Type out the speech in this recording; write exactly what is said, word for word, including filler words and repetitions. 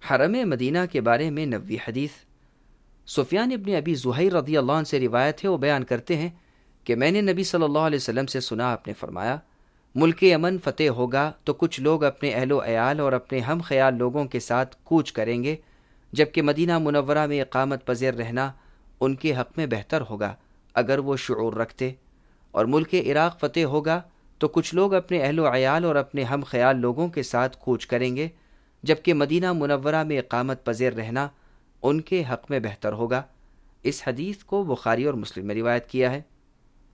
हरम मदीना के बारे में नबवी हदीस। सुफियान इब्न अबी ज़ुहैर रज़ी अल्लाह अन्हु से रिवायत है, वो बयान करते हैं कि मैंने नबी सल्लल्लाहु अलैहि वसल्लम से सुना, आपने फरमाया, मुल्क यमन फ़तेह होगा तो कुछ लोग अपने अहलो अयाल और अपने हम ख्याल लोगों के साथ कूच करेंगे, जबकि मदीना मुनव्वरा में इक़ामत पज़ीर रहना उनके हक़ में बेहतर होगा अगर वो शुऊर रखते। और मुल्क इराक़ फ़तेह होगा तो कुछ लोग अपने अहलो अयाल और अपने हम ख्याल लोगों के साथ कूच करेंगे, जबकि मदीना मुनव्वरा में इक़ामत पज़ीर रहना उनके हक़ में बेहतर होगा। इस हदीस को बुखारी और मुस्लिम में रिवायत किया है।